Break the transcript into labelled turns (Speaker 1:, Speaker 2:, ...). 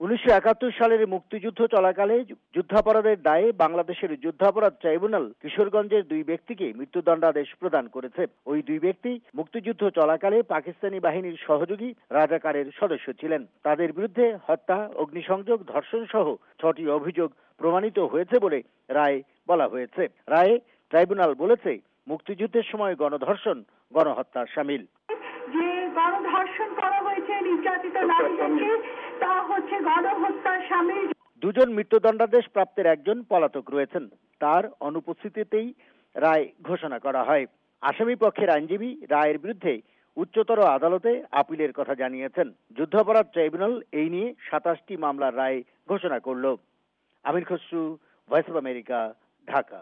Speaker 1: 1971 সালের মুক্তিযুদ্ধ চলাকালে যুদ্ধাপরাধের দায়ে বাংলাদেশের যুদ্ধাপরাধ ট্রাইব্যুনাল কিশোরগঞ্জের দুই ব্যক্তিকে মৃত্যুদণ্ডাদেশ প্রদান করেছে। ওই দুই ব্যক্তি মুক্তিযুদ্ধ চলাকালে পাকিস্তানি বাহিনীর সহযোগী রাজাকারের সদস্য ছিলেন। তাদের বিরুদ্ধে হত্যা, অগ্নিসংযোগ, ধর্ষণ সহ 6টি অভিযোগ প্রমাণিত হয়েছে বলে রায়ে বলা হয়েছে। রায়ে ট্রাইব্যুনাল বলেছে, মুক্তিযুদ্ধের সময় গণধর্ষণ গণহত্যা শামিল।
Speaker 2: যে গণধর্ষণ করা হয়েছে নির্যাতিত নারীদেরকে, তা হচ্ছে গণহত্যা শামিল।
Speaker 1: দুজন মৃত্যুদণ্ডাদেশ প্রাপ্তের একজন পলাতক রয়েছেন। তার অনুপস্থিতিতেই রায় ঘোষণা করা হয়। আসামি পক্ষের আইনজীবী রায়ের বিরুদ্ধে উচ্চতর আদালতে আপিলের কথা জানিয়েছেন। যুদ্ধাপরাধ ট্রাইব্যুনাল এই নিয়ে 27টি মামলার রায় ঘোষণা করল। Amir Khasru, Voice of America, Dhaka.